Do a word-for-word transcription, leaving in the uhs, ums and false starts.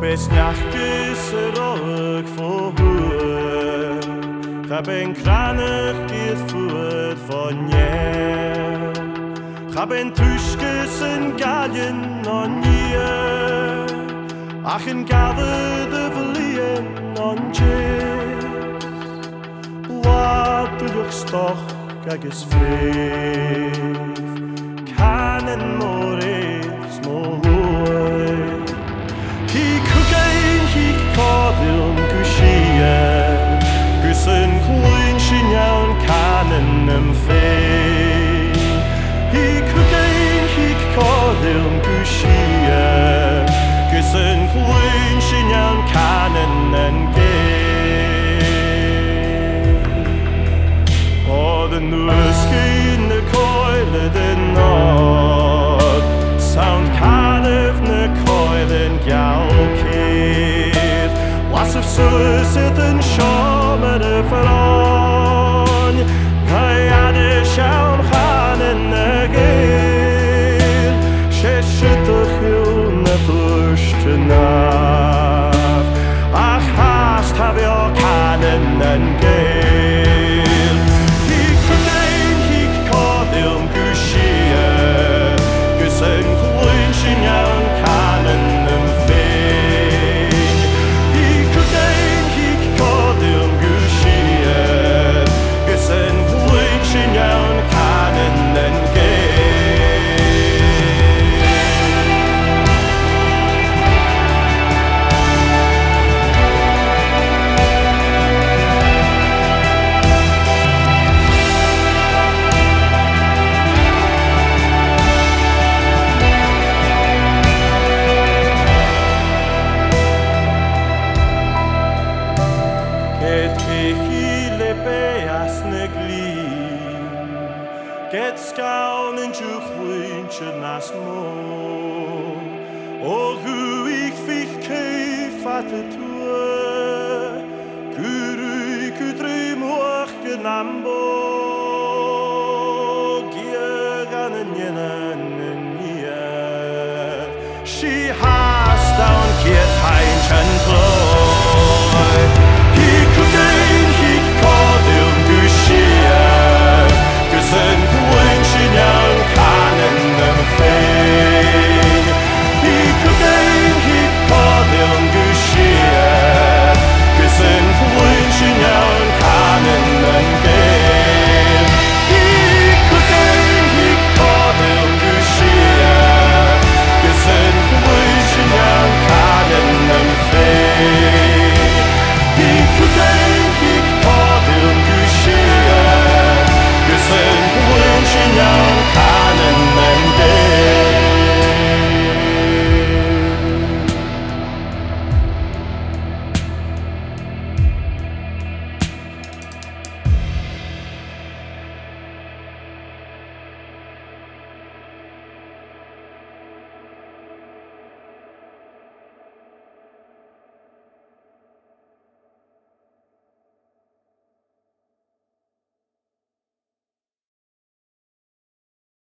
Besnachtjes rook voor hoer. Ga ben kranig gevoerd van je. Ga ben tuskes en galjen on je. Ach en gather de verlieën on je. Wat du doch stoch gages vreef. Kan en morees mooi. He cooking, he cordon gushia. Gussen kluinchen jaun kanen em fee. He cooking, he cordon gushia. Gussen kluinchen jaun kanen en gee. Oh, the nuske in the coil the nod. Sound cardiff ne coilen galkid. Was of suicide and shaman of on. Kayade shaun hanen again. Sheshit the hill ne pushed enough. Ach hast have your cannon and gale. He could he called him Gushia. Gusen Kluinchen jaun kanen em fee. He could he called him Gushia. Gusen Kluinchen jaun kanen en gale. Get scown en juchwintje nas mo. O hu ik vich ke fatte tue. Guru kudre moch genambo. Giergan en jenen en nier. She has down kiet